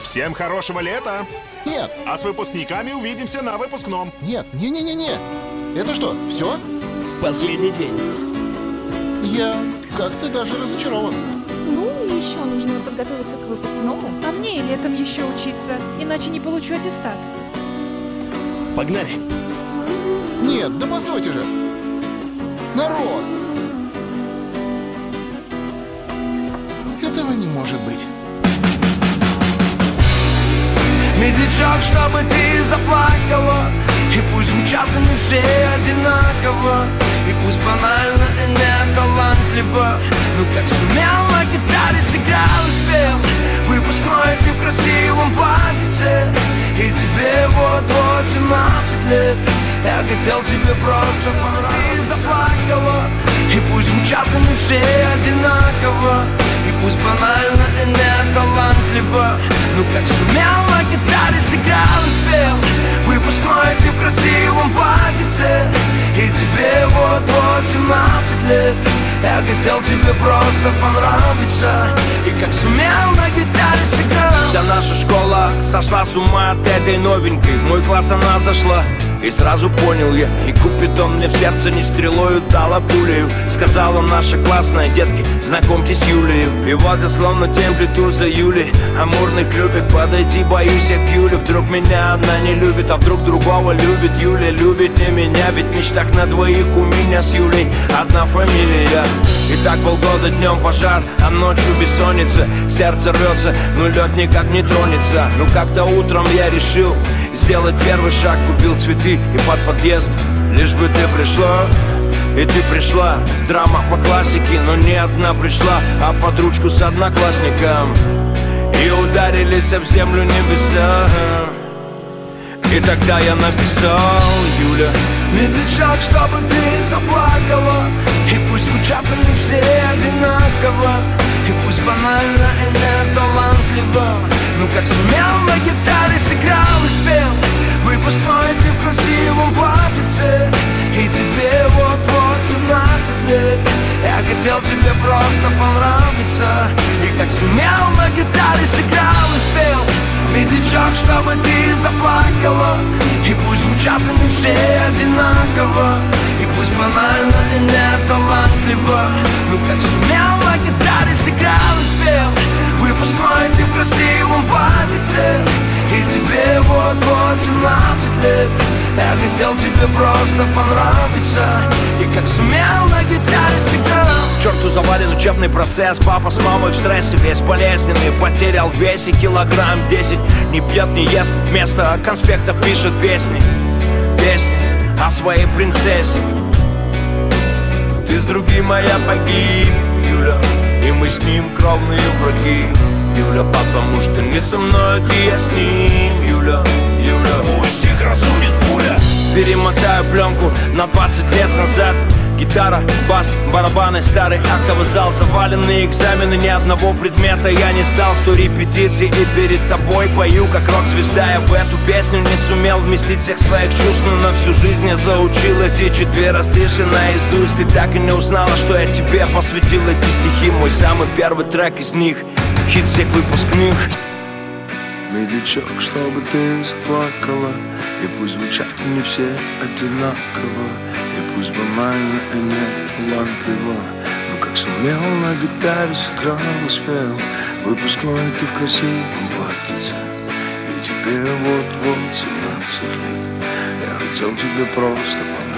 Всем хорошего лета! Нет, А с выпускниками увидимся на выпускном. нет, не-не-не-не. Это что, все? Последний день. Я как-то даже разочарован. Ну, еще нужно подготовиться к выпускному. А мне и летом еще учиться, иначе не получу аттестат. Погнали. Нет, да постойте же. Народ! Этого не может быть. Медлячок, чтобы ты заплакала. И пусть звучат они все одинаково. И пусть банально и не талантливо. Но как сумел на гитаре сыграл и спел. Выпускной ты в красивом платьице. И тебе вот-вот 17 лет. Я хотел тебе просто понравиться. Ты заплакала. И пусть звучат они все одинаково. И пусть банально и не талантливо. Ну как сумел на гитаре сыграл и спел. Выпускной ты в красивом платьице. И тебе вот-вот 17 лет. Я хотел тебе просто понравиться. И как сумел на гитаре сыграл. Вся наша школа сошла с ума от этой новенькой. В мой класс она зашла. И сразу понял я, и Купидон мне в сердце не стрелою дала пулею. Сказала наша классная, детки, знакомьтесь Юлию. И вот я словно темплиту за Юлей. Амурный клюпик, подойти боюсь я к Юле. Вдруг меня одна не любит, а вдруг другого любит. Юля любит не меня, ведь в мечтах на двоих у меня с Юлей одна фамилия. И так полгода днем пожар, а ночью бессонница. Сердце рвется, но лед никак не тронется. Ну как-то утром я решил сделать первый шаг, купил цветы и под подъезд. Лишь бы ты пришла, и ты пришла. Драма по классике, но не одна пришла, а под ручку с одноклассником. И ударились об землю небеса. И тогда я написал: Юля, медлячок, чтобы ты заплакала. И пусть звучат они все одинаково. И пусть банально и не талантливо. Ну как сумел на гитаре сыграл и спел. Выпускной ты в красивом платьице. И тебе вот-вот 17 лет. Я хотел тебе просто понравиться. И как сумел на гитаре сыграл и спел. Медлячок, чтобы ты заплакала. И пусть звучат они все одинаково. И пусть банально и не талантливо. Ну как сумел на гитаре сыграл и спел. Выпускной ты в красивом платьице. И тебе вот-вот 17 лет. Я хотел тебе просто понравиться. И как сумел на гитаре сыграл. К черту завален учебный процесс. Папа с мамой в стрессе, весь болезненный. Потерял в весе килограмм 10. Не пьет, не ест, вместо конспектов пишет песни. Песни о своей принцессе. Ты с другим, моя погиб, Юля. И мы с ним кровные враги, Юля. Потому что не со мной, ты я с ним, Юля, Юля. Пусть их разумит пуля. Перемотаю пленку на 20 лет назад. Гитара, бас, барабаны, старый актовый зал. Заваленные экзамены, ни одного предмета я не сдал. 100 репетиций и перед тобой пою как рок-звезда. Я в эту песню не сумел вместить всех своих чувств. Но на всю жизнь я заучил эти 4 стиши наизусть. Ты так и не узнала, что я тебе посвятил эти стихи. Мой самый первый трек из них, хит всех выпускных. Медлячок, чтобы ты заплакала. И пусть звучат не все одинаково. И пусть банально и не талантливо. Но как сумел на гитаре сыграл и спел. Выпускной ты в красивом платьице. И тебе вот-вот 17 лет. Я хотел тебе просто понравиться.